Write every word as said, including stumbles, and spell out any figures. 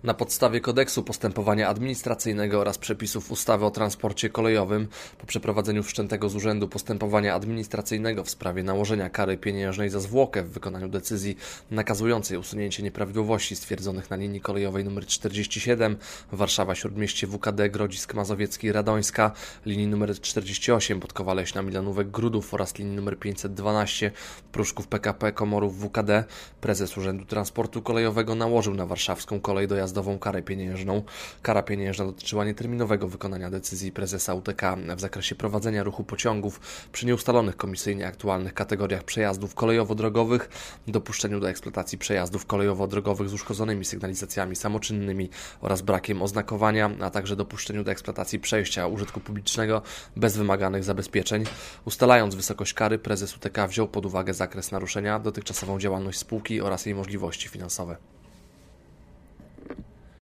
Na podstawie Kodeksu Postępowania Administracyjnego oraz przepisów ustawy o transporcie kolejowym po przeprowadzeniu wszczętego z urzędu postępowania administracyjnego w sprawie nałożenia kary pieniężnej za zwłokę w wykonaniu decyzji nakazującej usunięcie nieprawidłowości stwierdzonych na linii kolejowej nr czterdzieści siedem Warszawa-Śródmieście W K D Grodzisk Mazowiecki-Radońska, linii nr czterdzieści osiem Podkowa Leśna Milanówek-Grudów oraz linii nr pięćset dwanaście Pruszków P K P Komorów W K D, prezes Urzędu Transportu Kolejowego nałożył na warszawską kolej dojazdową karę pieniężną. Kara pieniężna dotyczyła nieterminowego wykonania decyzji prezesa U T K w zakresie prowadzenia ruchu pociągów przy nieustalonych komisyjnie aktualnych kategoriach przejazdów kolejowo-drogowych, dopuszczeniu do eksploatacji przejazdów kolejowo-drogowych z uszkodzonymi sygnalizacjami samoczynnymi oraz brakiem oznakowania, a także dopuszczeniu do eksploatacji przejścia użytku publicznego bez wymaganych zabezpieczeń. Ustalając wysokość kary, prezes U T K wziął pod uwagę zakres naruszenia, dotychczasową działalność spółki oraz jej możliwości finansowe.